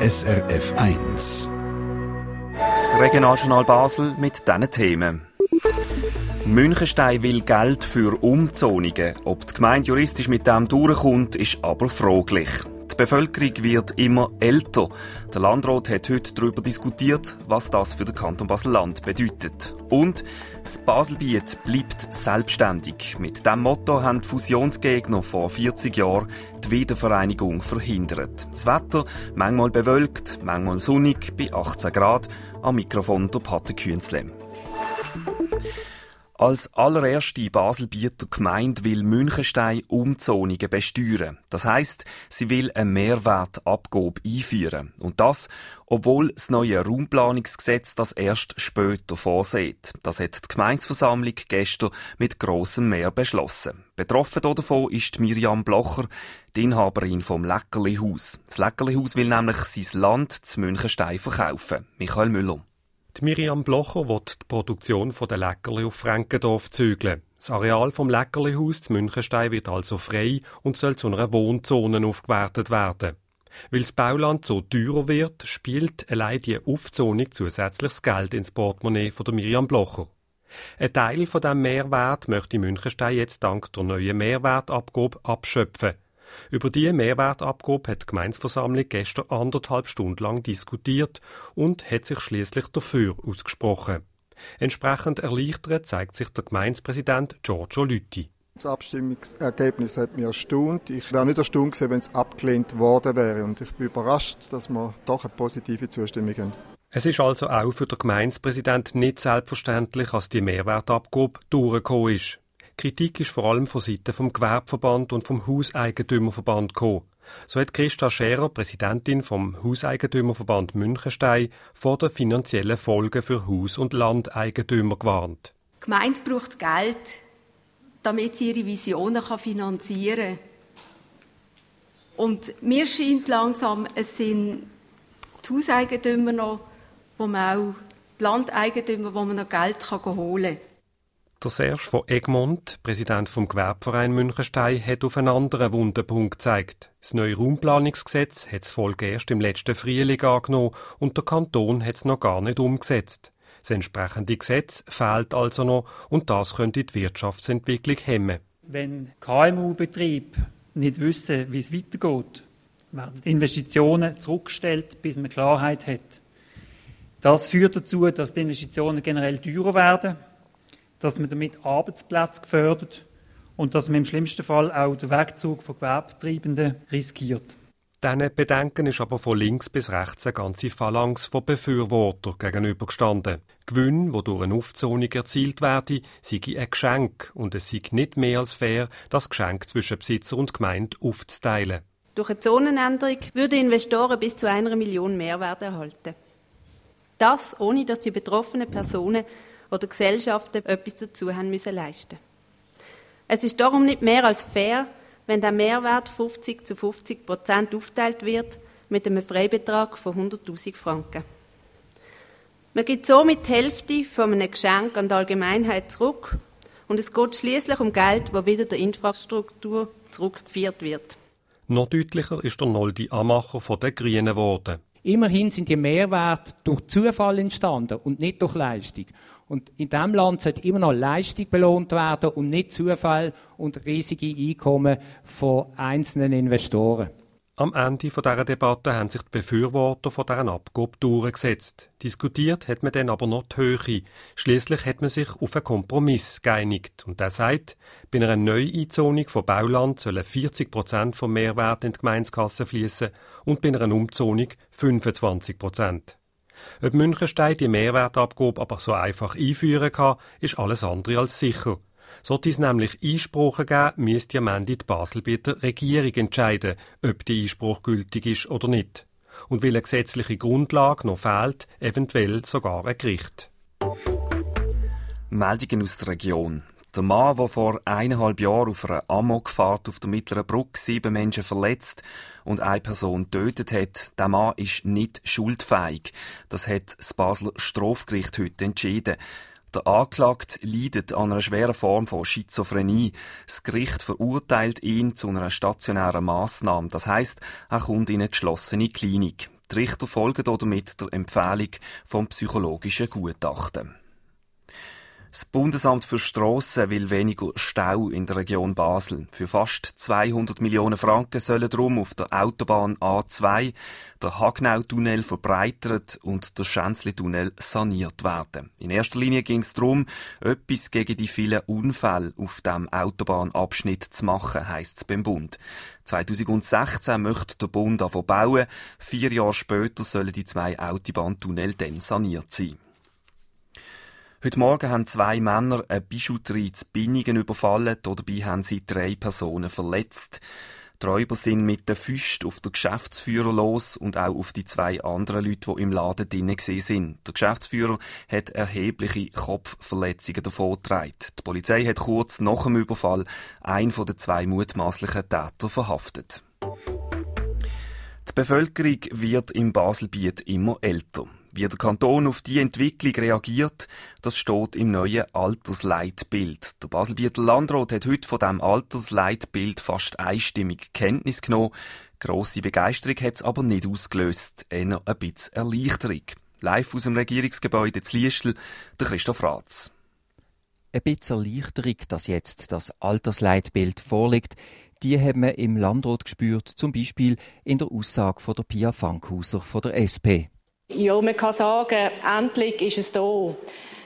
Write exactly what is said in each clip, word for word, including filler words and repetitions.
S R F eins. Das Regionaljournal Basel mit diesen Themen. Münchenstein will Geld für Umzonungen. Ob die Gemeinde juristisch mit dem durchkommt, ist aber fraglich. Die Bevölkerung wird immer älter. Der Landrat hat heute darüber diskutiert, was das für den Kanton Basel-Land bedeutet. Und das Baselbiet bleibt selbstständig. Mit diesem Motto haben die Fusionsgegner vor vierzig Jahren die Wiedervereinigung verhindert. Das Wetter manchmal bewölkt, manchmal sonnig, bei achtzehn Grad. Am Mikrofon der Pater Künzle. Als allererste Baselbieter Gemeinde will Münchenstein Umzonungen besteuern. Das heisst, sie will eine Mehrwertabgabe einführen. Und das, obwohl das neue Raumplanungsgesetz das erst später vorsieht. Das hat die Gemeindeversammlung gestern mit grossem Mehr beschlossen. Betroffen davon ist Miriam Blocher, die Inhaberin vom Leckerlihaus. Das Leckerlihaus will nämlich sein Land zu Münchenstein verkaufen. Michael Müller. Die Miriam Blocher will die Produktion der Leckerli auf Frankendorf zügeln. Das Areal vom Leckerlihaus zu Münchenstein wird also frei und soll zu einer Wohnzone aufgewertet werden. Weil das Bauland so teurer wird, spielt allein die Aufzonung zusätzliches Geld ins Portemonnaie von der Miriam Blocher. Ein Teil von diesem Mehrwert möchte Münchenstein jetzt dank der neuen Mehrwertabgabe abschöpfen. Über diese Mehrwertabgabe hat die Gemeindeversammlung gestern anderthalb Stunden lang diskutiert und hat sich schließlich dafür ausgesprochen. Entsprechend erleichtert zeigt sich der Gemeindepräsident Giorgio Lütti. Das Abstimmungsergebnis hat mich erstaunt. Ich wäre nicht erstaunt gewesen, wenn es abgelehnt worden wäre. Und ich bin überrascht, dass wir doch eine positive Zustimmung haben. Es ist also auch für den Gemeindepräsidenten nicht selbstverständlich, dass die Mehrwertabgabe durchgekommen ist. Kritik ist vor allem von Seiten vom Gewerbeverband und vom Hauseigentümerverband gekommen. So hat Christa Scherer, Präsidentin vom Hauseigentümerverband Münchenstein, vor den finanziellen Folgen für Haus- und Landeigentümer gewarnt. Die Gemeinde braucht Geld, damit sie ihre Visionen finanzieren kann. Und mir scheint langsam, es sind die Hauseigentümer noch, wo man auch die Landeigentümer, wo man noch Geld holen kann. Der Serge von Egmont, Präsident vom Gewerbeverein Münchenstein, hat auf einen anderen wunden Punkt gezeigt. Das neue Raumplanungsgesetz hat das Volk erst im letzten Frühling angenommen und der Kanton hat es noch gar nicht umgesetzt. Das entsprechende Gesetz fehlt also noch und das könnte die Wirtschaftsentwicklung hemmen. Wenn K M U-Betriebe nicht wissen, wie es weitergeht, werden die Investitionen zurückgestellt, bis man Klarheit hat. Das führt dazu, dass die Investitionen generell teurer werden, dass man damit Arbeitsplätze gefördert und dass man im schlimmsten Fall auch den Wegzug von Gewerbetreibenden riskiert. Diesen Bedenken ist aber von links bis rechts eine ganze Phalanx von Befürwortern gegenübergestanden. Gewinne, die durch eine Aufzonung erzielt werden, sei ein Geschenk und es sei nicht mehr als fair, das Geschenk zwischen Besitzer und Gemeinde aufzuteilen. Durch eine Zonenänderung würden Investoren bis zu einer Million Mehrwert erhalten. Das, ohne dass die betroffenen Personen oder Gesellschaften etwas dazu haben müssen leisten. Es ist darum nicht mehr als fair, wenn der Mehrwert fünfzig zu fünfzig Prozent aufgeteilt wird mit einem Freibetrag von hunderttausend Franken. Man gibt somit die Hälfte von einem Geschenk an die Allgemeinheit zurück und es geht schließlich um Geld, das wieder der Infrastruktur zurückgeführt wird. Noch deutlicher ist der Noldi Amacher von den Grünen geworden. Immerhin sind die Mehrwerte durch Zufall entstanden und nicht durch Leistung. Und in diesem Land sollte immer noch Leistung belohnt werden und nicht Zufall und riesige Einkommen von einzelnen Investoren. Am Ende dieser Debatte haben sich die Befürworter von dieser Abgabe durchgesetzt. Diskutiert hat man dann aber noch die Höhe. Schliesslich hat man sich auf einen Kompromiss geeinigt. Und der sagt, bei einer Neueinzonung von Bauland sollen vierzig Prozent vom Mehrwert in die Gemeindekasse fließen und bei einer Umzonung fünfundzwanzig Prozent. Ob Münchenstein die Mehrwertabgabe aber so einfach einführen kann, ist alles andere als sicher. Sollte es nämlich Einsprachen geben, müsste am Ende die Baselbieter Regierung entscheiden, ob der Einspruch gültig ist oder nicht. Und weil eine gesetzliche Grundlage noch fehlt, eventuell sogar ein Gericht. Meldungen aus der Region. Der Mann, der vor eineinhalb Jahren auf einer Amokfahrt auf der Mittleren Brücke sieben Menschen verletzt und eine Person getötet hat, der Mann ist nicht schuldfähig. Das hat das Basler Strafgericht heute entschieden. Der Anklagte leidet an einer schweren Form von Schizophrenie. Das Gericht verurteilt ihn zu einer stationären Massnahme. Das heisst, er kommt in eine geschlossene Klinik. Die Richter folgen damit der Empfehlung vom psychologischen Gutachten. Das Bundesamt für Strassen will weniger Stau in der Region Basel. Für fast zweihundert Millionen Franken sollen darum auf der Autobahn A zwei der Hagnau-Tunnel verbreitert und der Schänzli-Tunnel saniert werden. In erster Linie ging es darum, etwas gegen die vielen Unfälle auf dem Autobahnabschnitt zu machen, heisst es beim Bund. zweitausendsechzehn möchte der Bund anfangen bauen. Vier Jahre später sollen die zwei Autobahntunnel dann saniert sein. Heute Morgen haben zwei Männer eine Bijouterie zu Binningen überfallen. Dabei haben sie drei Personen verletzt. Die Räuber sind mit den Füßen auf den Geschäftsführer los und auch auf die zwei anderen Leute, die im Laden drinnen waren. Der Geschäftsführer hat erhebliche Kopfverletzungen davongetragen. Die Polizei hat kurz nach dem Überfall einen von den zwei mutmaßlichen Tätern verhaftet. Die Bevölkerung wird im Baselbiet immer älter. Wie der Kanton auf die Entwicklung reagiert, das steht im neuen Altersleitbild. Der Baselbieter Landrat hat heute von diesem Altersleitbild fast einstimmig Kenntnis genommen. Grosse Begeisterung hat es aber nicht ausgelöst, eher ein bisschen Erleichterung. Live aus dem Regierungsgebäude zu Liestel, der Christoph Ratz. Ein bisschen Erleichterung, dass jetzt das Altersleitbild vorliegt, die haben wir im Landrat gespürt, zum Beispiel in der Aussage von der Pia Fankhauser von der S P. Ja, man kann sagen, endlich ist es da.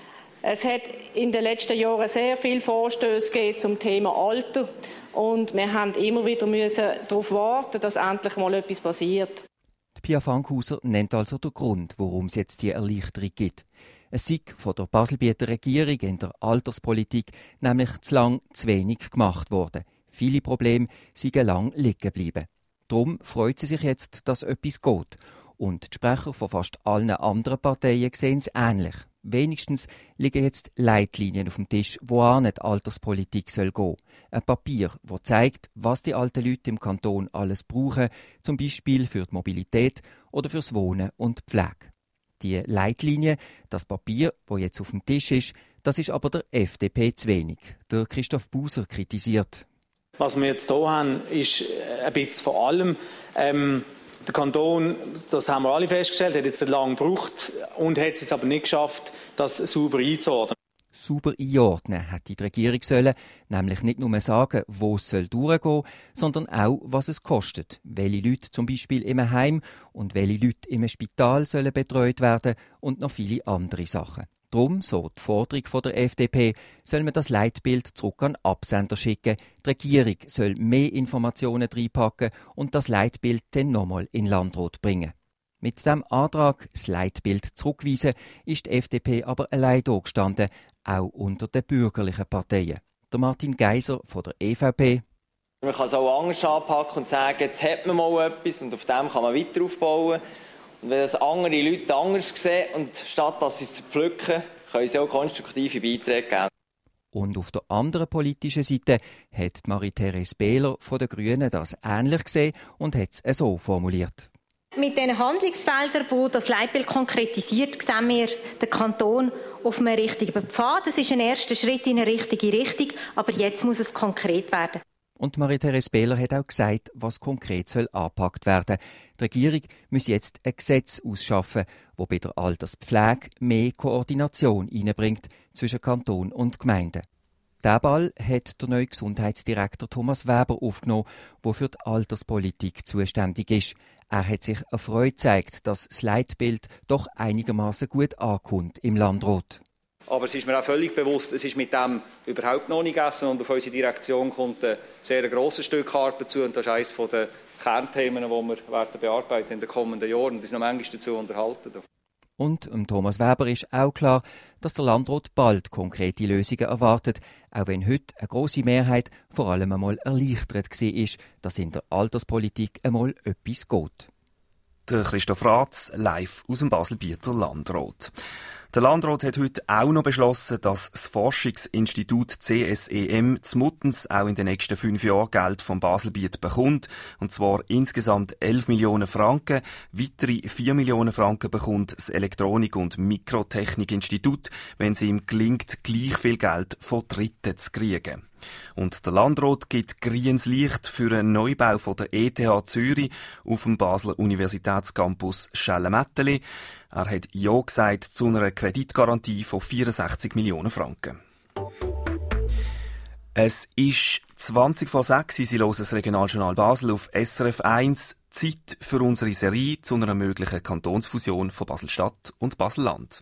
Es hat in den letzten Jahren sehr viele Vorstöße gegeben zum Thema Alter und wir haben immer wieder müssen darauf warten, dass endlich mal etwas passiert. Die Pia Fankhauser nennt also den Grund, warum es jetzt die Erleichterung gibt. Es sei von der Baselbieter Regierung in der Alterspolitik nämlich zu lang zu wenig gemacht worden. Viele Probleme seien lang liegen geblieben. Darum freut sie sich jetzt, dass etwas geht. Und die Sprecher von fast allen anderen Parteien sehen es ähnlich. Wenigstens liegen jetzt Leitlinien auf dem Tisch, wohin die Alterspolitik soll gehen. Ein Papier, das zeigt, was die alten Leute im Kanton alles brauchen, zum Beispiel für die Mobilität oder fürs Wohnen und die Pflege. Die Leitlinie, das Papier, das jetzt auf dem Tisch ist, das ist aber der F D P zu wenig. Der Christoph Buser kritisiert. Was wir jetzt hier haben, ist ein bisschen vor allem ähm Der Kanton, das haben wir alle festgestellt, hat jetzt lange gebraucht und hat es jetzt aber nicht geschafft, das sauber einzuordnen. Sauber einordnen hätte die Regierung sollen, nämlich nicht nur sagen, wo es soll durchgehen, sondern auch, was es kostet, welche Leute zum Beispiel im Heim und welche Leute im Spital sollen betreut werden und noch viele andere Sachen. Darum, so die Forderung von der F D P, soll man das Leitbild zurück an den Absender schicken. Die Regierung soll mehr Informationen reinpacken und das Leitbild dann nochmal in den Landrat bringen. Mit diesem Antrag, das Leitbild zurückweisen, ist die F D P aber allein da gestanden, auch unter den bürgerlichen Parteien. Der Martin Geiser von der E V P. Man kann es auch anders anpacken und sagen, jetzt hat man mal etwas und auf dem kann man weiter aufbauen. Und wenn das andere Leute anders sehen und statt dass sie es pflücken, können sie auch konstruktive Beiträge geben. Und auf der anderen politischen Seite hat Marie-Therese Behler von den Grünen das ähnlich gesehen und hat es so formuliert. Mit den Handlungsfeldern, die das Leitbild konkretisiert, sehen wir den Kanton auf einem richtigen Pfad. Das ist ein erster Schritt in eine richtige Richtung, aber jetzt muss es konkret werden. Und Marie-Therese Behler hat auch gesagt, was konkret soll angepackt werden. Die Regierung muss jetzt ein Gesetz ausschaffen, das bei der Alterspflege mehr Koordination hineinbringt zwischen Kanton und Gemeinden. Diesen Ball hat der neue Gesundheitsdirektor Thomas Weber aufgenommen, der für die Alterspolitik zuständig ist. Er hat sich erfreut gezeigt, dass das Leitbild doch einigermaßen gut ankommt im Landrat. Aber es ist mir auch völlig bewusst, es ist mit dem überhaupt noch nicht gegessen und auf unsere Direktion kommt ein sehr grosses Stück Arbeit zu und das ist eines der Kernthemen, die wir werden bearbeiten in den kommenden Jahren und uns noch manchmal dazu unterhalten. Und um Thomas Weber ist auch klar, dass der Landrat bald konkrete Lösungen erwartet, auch wenn heute eine grosse Mehrheit vor allem einmal erleichtert war, dass in der Alterspolitik einmal etwas geht. Der Christoph Ratz, live aus dem Baselbieter Landrat. Der Landrat hat heute auch noch beschlossen, dass das Forschungsinstitut C S E M zu Muttens auch in den nächsten fünf Jahren Geld vom Baselbiet bekommt. Und zwar insgesamt elf Millionen Franken. Weitere vier Millionen Franken bekommt das Elektronik- und Mikrotechnikinstitut, wenn es ihm gelingt, gleich viel Geld von Dritten zu kriegen. Und der Landrat gibt grünes Licht für einen Neubau von der E T H Zürich auf dem Basler Universitätscampus Schellemetteli. Er hat Ja gesagt zu einer Kreditgarantie von vierundsechzig Millionen Franken. Es ist zwanzig vor sechs, Sie hören das Regionaljournal Basel auf S R F eins. Zeit für unsere Serie zu einer möglichen Kantonsfusion von Basel-Stadt und Basel-Land.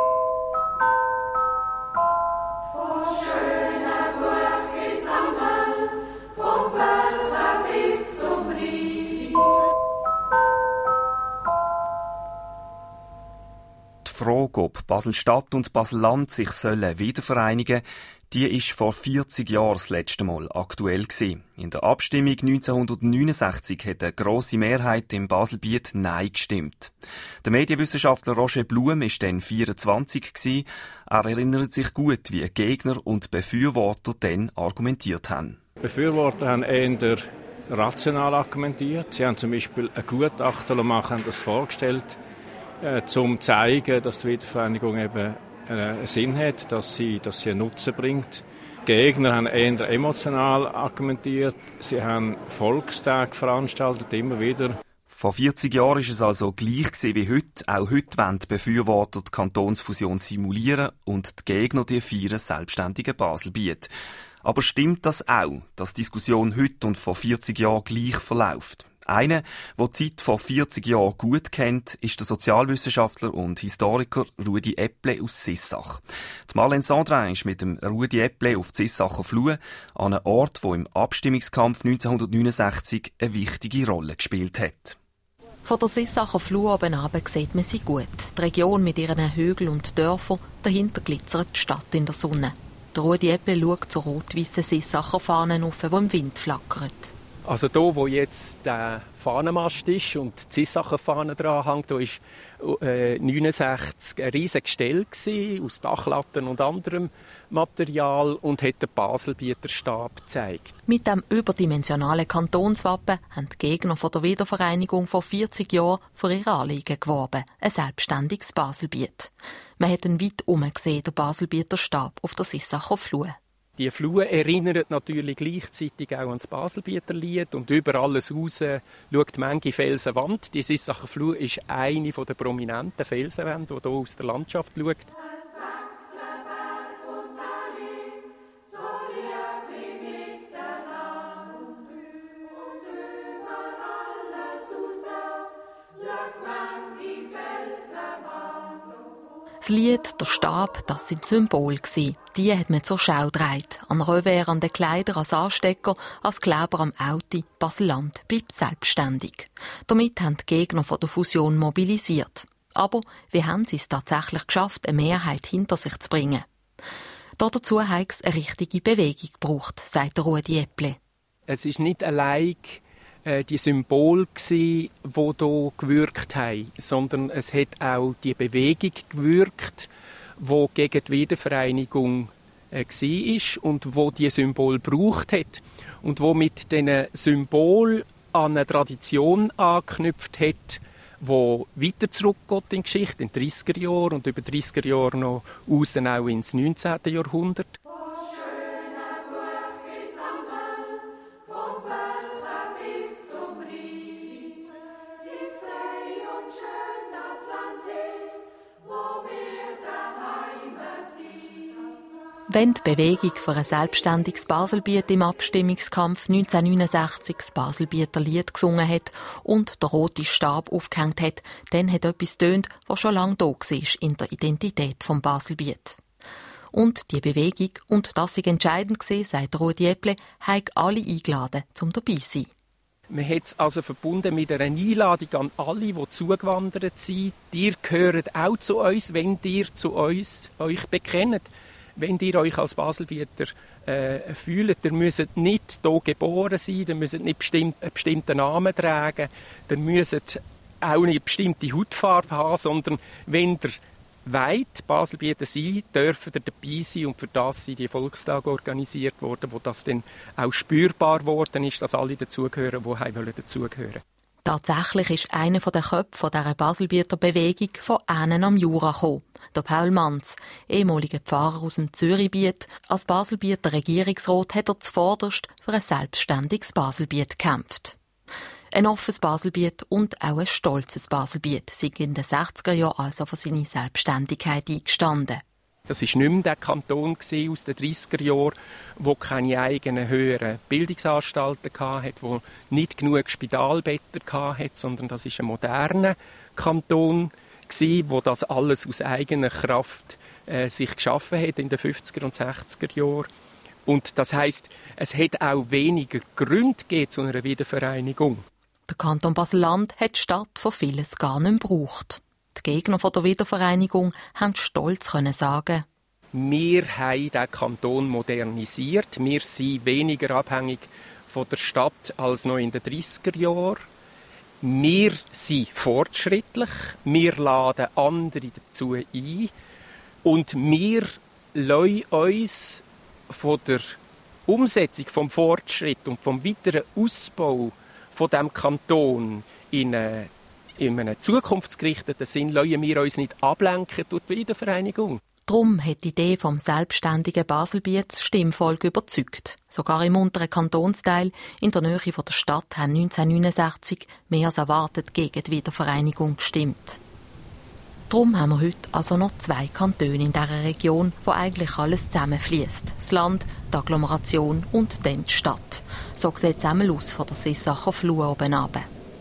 Die Frage, ob Basel-Stadt und Basel-Land sich sollen wiedervereinigen sollen, die ist vor vierzig Jahren das letzte Mal aktuell gewesen. In der Abstimmung neunzehnhundertneunundsechzig hat eine grosse Mehrheit im Baselbiet Nein gestimmt. Der Medienwissenschaftler Roger Blum war dann vierundzwanzig gewesen. Er erinnert sich gut, wie Gegner und Befürworter dann argumentiert haben. Befürworter haben eher rational argumentiert. Sie haben zum Beispiel ein Gutachten machen, haben das vorgestellt, äh, um zu zeigen, dass die Wiedervereinigung eben einen Sinn hat, dass sie, dass sie einen Nutzen bringt. Die Gegner haben eher emotional argumentiert. Sie haben Volkstage veranstaltet, immer wieder. Vor vierzig Jahren war es also gleich wie heute. Auch heute wollen die Befürworter die Kantonsfusion simulieren und die Gegner die feiern selbstständige Baselbiet. Aber stimmt das auch, dass die Diskussion heute und vor vierzig Jahren gleich verläuft? Einer, der die Zeit vor vierzig Jahren gut kennt, ist der Sozialwissenschaftler und Historiker Rudi Epple aus Sissach. Die Marlene Sandrin ist mit dem Rudi Epple auf die Sissacher Flur, an einem Ort, wo im Abstimmungskampf neunzehnhundertneunundsechzig eine wichtige Rolle gespielt hat. Von der Sissacher Flur oben runter sieht man sie gut. Die Region mit ihren Hügeln und Dörfern, dahinter glitzert die Stadt in der Sonne. Der Rudi Epple schaut zur rot-weißen Sissacher Fahne auf, die im Wind flackert. Also da, wo jetzt der Fahnenmast ist und die Sissacher Fahne dran hängt, da war äh, neunundsechzig ein riesiges Gestell gewesen, aus Dachlatten und anderem Material und hat den Baselbieter Stab gezeigt. Mit dem überdimensionalen Kantonswappen haben die Gegner von der Wiedervereinigung vor vierzig Jahren für ihre Anliegen geworben, ein selbstständiges Baselbiet. Man hat ihn weit herum gesehen, der Baselbieter Stab auf der Sissacher Flur. Die Flur erinnert natürlich gleichzeitig auch an das Baselbieter Lied und über alles raus schaut manche Felsenwand. Die Sissacher Flur ist eine der prominenten Felsenwände, die hier aus der Landschaft schaut. Das Lied, der Stab, das sind Symbole gewesen. Die hat man zur Schau gedreht. An Revers, an den Kleidern, als Anstecker, als Kleber am Auto. Basel-Land bleibt selbstständig. Damit haben die Gegner von der Fusion mobilisiert. Aber wie haben sie es tatsächlich geschafft, eine Mehrheit hinter sich zu bringen? Dazu hat es eine richtige Bewegung gebraucht, sagt Rudi Epple. Es ist nicht allein die Symbole gsi, die hier gewirkt haben, sondern es hat auch die Bewegung gewirkt, die gegen die Wiedervereinigung äh, war und wo die Symbol gebraucht hat und wo mit diesen Symbol an eine Tradition angeknüpft hat, die weiter zurückgeht in die Geschichte, in die dreissiger Jahre und über die dreissiger Jahre noch raus auch ins neunzehnten Jahrhundert. Wenn die Bewegung für ein selbstständiges Baselbiet im Abstimmungskampf neunzehnhundertneunundsechzig das Baselbieter Lied gesungen hat und der rote Stab aufgehängt hat, dann hat etwas getönt, was schon lange da war in der Identität vom Baselbiet. Und die Bewegung, und das war entscheidend gewesen, sagt Rudi Epple, haben alle eingeladen, um dabei zu sein. Man hat es also verbunden mit einer Einladung an alle, die zugewandert sind. Ihr gehört auch zu uns, wenn ihr zu uns euch bekennt. Wenn ihr euch als Baselbieter äh, fühlt, ihr müsst nicht hier geboren sein, ihr müsst nicht bestimmt, einen bestimmten Namen tragen, ihr müsst auch nicht eine bestimmte Hautfarbe haben, sondern wenn ihr wollt, Baselbieter sein, dürft ihr dabei sein und für das sind die Volkstage organisiert worden, wo das dann auch spürbar geworden ist, dass alle dazugehören, die dazugehören. Tatsächlich ist einer der Köpfe dieser Baselbieter Bewegung von innen am Jura gekommen. der Paul Manz, ehemaliger Pfarrer aus dem Zürichbiet. Als Baselbieter Regierungsrat hat er zuvorderst für ein selbstständiges Baselbiet gekämpft. Ein offenes Baselbiet und auch ein stolzes Baselbiet sind in den sechziger Jahren also für seine Selbstständigkeit eingestanden. Das war nicht mehr der Kanton aus den dreissiger Jahren, der keine eigenen höheren Bildungsanstalten hatte, der nicht genug Spitalbetten hatte, sondern das war ein moderner Kanton, der das alles aus eigener Kraft äh, sich geschaffen hat in den fünfziger und sechziger Jahren. Und das heisst, es hat auch weniger Gründe gegeben zu einer Wiedervereinigung. Der Kanton Basel-Land hat die Stadt von vieles gar nicht gebraucht. Die Gegner der Wiedervereinigung haben stolz sagen: Wir haben den Kanton modernisiert. Wir sind weniger abhängig von der Stadt als noch in den dreissiger Jahren. Wir sind fortschrittlich. Wir laden andere dazu ein. Und wir lassen uns von der Umsetzung vom Fortschritt und vom weiteren Ausbau von dem Kanton in eine In einem zukunftsgerichteten Sinn lassen wir uns nicht ablenken durch die Wiedervereinigung. Darum hat die Idee vom selbstständigen Baselbiet das Stimmvolk überzeugt. Sogar im unteren Kantonsteil in der Nähe von der Stadt haben neunzehnhundertneunundsechzig mehr als erwartet gegen die Wiedervereinigung gestimmt. Darum haben wir heute also noch zwei Kantone in dieser Region, wo eigentlich alles zusammenfließt: das Land, die Agglomeration und dann die Stadt. So sieht es einmal aus von der Sissacher Flur oben runter.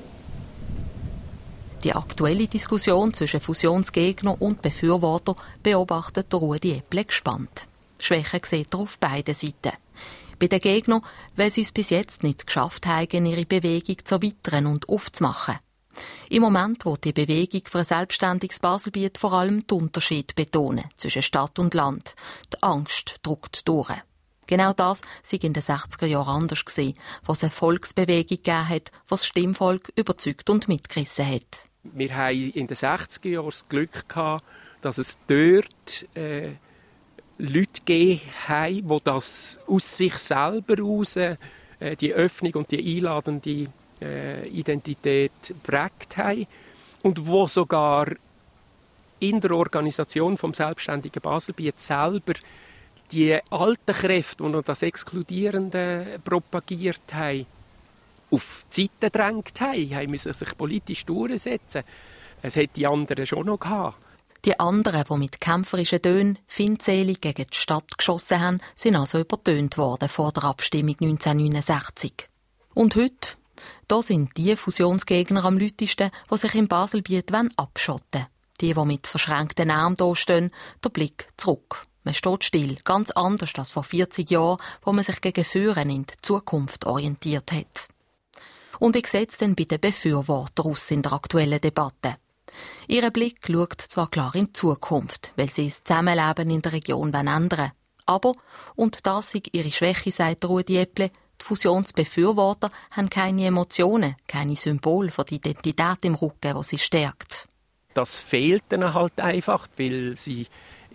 Die aktuelle Diskussion zwischen Fusionsgegnern und Befürwortern beobachtet Rudi Epple gespannt. Schwächen sieht er auf beiden Seiten. Bei den Gegnern, weil sie es bis jetzt nicht geschafft haben, ihre Bewegung zu erweitern und aufzumachen. Im Moment wird die Bewegung für ein selbstständiges Baselbiet vor allem den Unterschied betonen zwischen Stadt und Land. Die Angst drückt durch. Genau das sei in den sechziger Jahren anders gewesen, wo es eine Volksbewegung gegeben hat, die das Stimmvolk überzeugt und mitgerissen hat. Wir hatten in den sechziger Jahren das Glück gehabt, dass es dort äh, Leute gegeben haben, die das aus sich selber heraus, äh, die Öffnung und die einladende äh, Identität geprägt haben und wo sogar in der Organisation vom selbstständigen Baselbiet selber die alten Kräfte, die das Exkludierende propagiert haben, auf die Seite gedrängt haben, haben müssen sich politisch durchsetzen. Es hätte die anderen schon noch gehabt. Die anderen, die mit kämpferischen Tönen feindselig gegen die Stadt geschossen haben, sind also übertönt worden vor der Abstimmung neunzehnhundertneunundsechzig. Und heute? Da sind die Fusionsgegner am lautesten, die sich im Baselbiet abschotten wollen. Die, die mit verschränkten Armen dastehen, der Blick zurück. Man steht still, ganz anders als vor vierzig Jahren, wo man sich gegen Führen in die Zukunft orientiert hat. Und wie sieht es denn bei den Befürwortern aus in der aktuellen Debatte? Ihr Blick schaut zwar klar in die Zukunft, weil sie das Zusammenleben in der Region ändern wollen. Aber, und das ist ihre Schwäche, sagt Rudi Epple, die Fusionsbefürworter haben keine Emotionen, keine Symbole für die Identität im Rücken, die sie stärkt. Das fehlt ihnen halt einfach, weil sie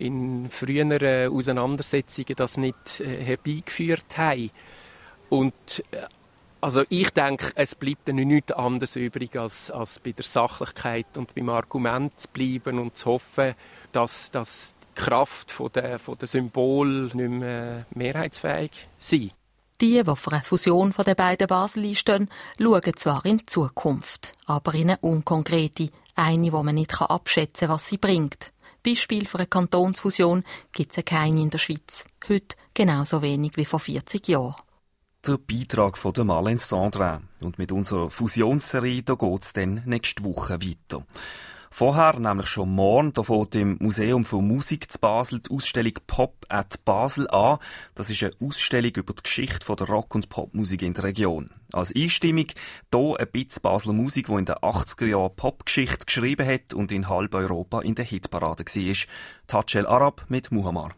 in früheren Auseinandersetzungen das nicht äh, herbeigeführt haben. Und äh, also ich denke, es bleibt ihnen nichts anderes übrig, als, als bei der Sachlichkeit und beim Argument zu bleiben und zu hoffen, dass, dass die Kraft von der, von der Symbol nicht mehr mehrheitsfähig sind. Die, die für eine Fusion der beiden Basel einstehen, schauen zwar in die Zukunft, aber in eine unkonkrete, eine, wo man nicht abschätzen kann, was sie bringt. Beispiel für eine Kantonsfusion gibt es keine in der Schweiz. Heute genauso wenig wie vor vierzig Jahren. Der Beitrag von Marlene Sandrin. Und mit unserer Fusionsserie geht es dann nächste Woche weiter. Vorher, nämlich schon morgen, da fängt im Museum für Musik zu Basel die Ausstellung Pop at Basel an. Das ist eine Ausstellung über die Geschichte von der Rock- und Popmusik in der Region. Als Einstimmung hier ein bisschen Basler Musik, die in den achtziger Jahren Popgeschichte geschrieben hat und in halb Europa in der Hitparade war. Touch El Arab mit Muhammar.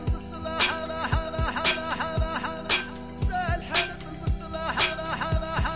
لا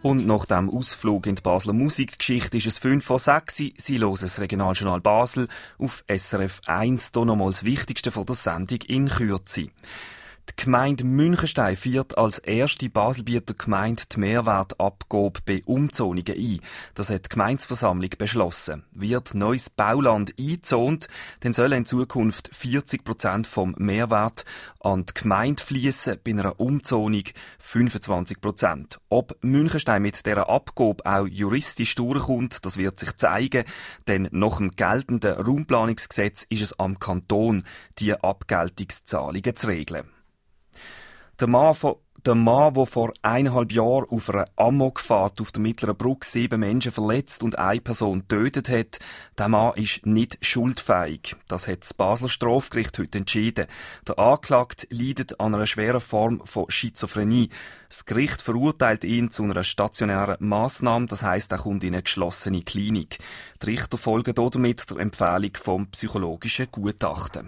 Und nach dem Ausflug in die Basler Musikgeschichte ist es fünf vor sechs. Sie hören das Regionaljournal Basel auf S R F eins. Hier nochmal das Wichtigste von der Sendung in Kürze. Die Gemeinde Münchenstein führt als erste Baselbieter Gemeinde die Mehrwertabgabe bei Umzonungen ein. Das hat die Gemeindeversammlung beschlossen. Wird neues Bauland eingezont, dann sollen in Zukunft vierzig Prozent vom Mehrwert an die Gemeinde fließen, bei einer Umzonung fünfundzwanzig Prozent. Ob Münchenstein mit dieser Abgabe auch juristisch durchkommt, das wird sich zeigen, denn nach dem geltenden Raumplanungsgesetz ist es am Kanton, die Abgeltungszahlungen zu regeln. Der Mann, von, der Mann, der vor eineinhalb Jahren auf einer Amokfahrt auf der Mittleren Brücke sieben Menschen verletzt und eine Person getötet hat, der Mann ist nicht schuldfähig. Das hat das Basler Strafgericht heute entschieden. Der Anklagte leidet an einer schweren Form von Schizophrenie. Das Gericht verurteilt ihn zu einer stationären Massnahme, das heisst, er kommt in eine geschlossene Klinik. Die Richter folgen damit der Empfehlung vom psychologischen Gutachten.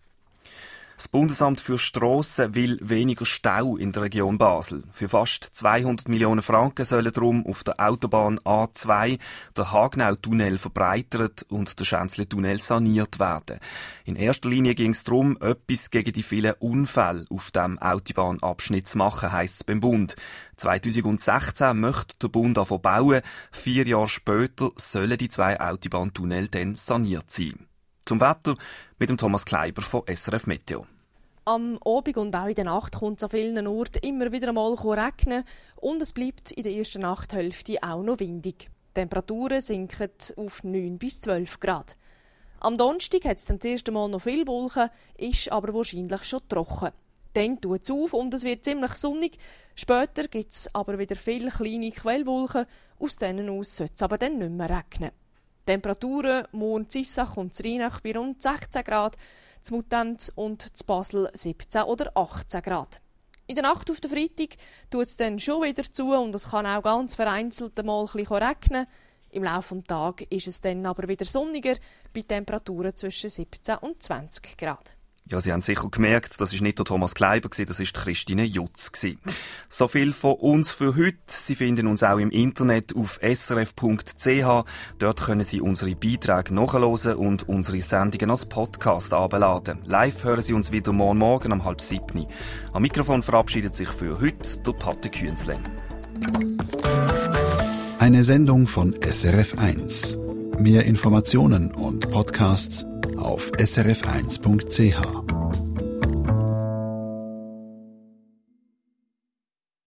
Das Bundesamt für Strassen will weniger Stau in der Region Basel. Für fast zweihundert Millionen Franken sollen darum auf der Autobahn A zwei der Hagenau-Tunnel verbreitert und der Schänzle-Tunnel saniert werden. In erster Linie ging es darum, etwas gegen die vielen Unfälle auf dem Autobahnabschnitt zu machen, heisst es beim Bund. zweitausendsechzehn möchte der Bund davon bauen. Vier Jahre später sollen die zwei Autobahntunnel dann saniert sein. Zum Wetter mit dem Thomas Kleiber von S R F Meteo. Am Abend und auch in der Nacht kommt es an vielen Orten immer wieder einmal regnen und es bleibt in der ersten Nachthälfte auch noch windig. Die Temperaturen sinken auf neun bis zwölf Grad. Am Donnerstag hat es dann das erste Mal noch viel Wolken, ist aber wahrscheinlich schon trocken. Dann tut es auf und es wird ziemlich sonnig. Später gibt es aber wieder viele kleine Quellwolken, aus denen aus sollte es aber dann nicht mehr regnen. Temperaturen morgen in Issach und Rheinach bei rund sechzehn Grad, zu Muttenz und zu Basel siebzehn oder achtzehn Grad. In der Nacht auf den Freitag tut es dann schon wieder zu und es kann auch ganz vereinzelt mal ein bisschen regnen. Im Laufe des Tages ist es dann aber wieder sonniger, bei Temperaturen zwischen siebzehn und zwanzig Grad. Ja, Sie haben sicher gemerkt, das war nicht der Thomas Kleiber, das war Christine Jutz. So viel von uns für heute. Sie finden uns auch im Internet auf s r f punkt c h. Dort können Sie unsere Beiträge nachhören und unsere Sendungen als Podcast abladen. Live hören Sie uns wieder morgen Morgen um halb sieben. Am Mikrofon verabschiedet sich für heute der Pate Künzle. Eine Sendung von S R F eins. Mehr Informationen und Podcasts auf s r f eins punkt c h.